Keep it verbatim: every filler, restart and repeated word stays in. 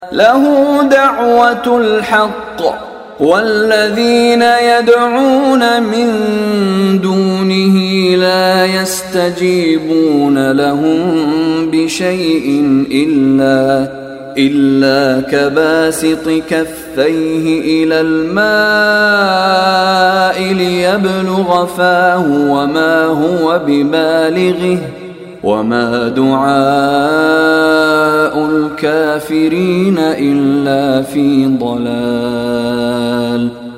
له دعوة الحق والذين يدعون من دونه لا يستجيبون لهم بشيء إلا إلا كباسط كفيه إلى الماء ليبلغ فاه وما هو ببالغه وما دعاء الكافرين إلا في ضلال.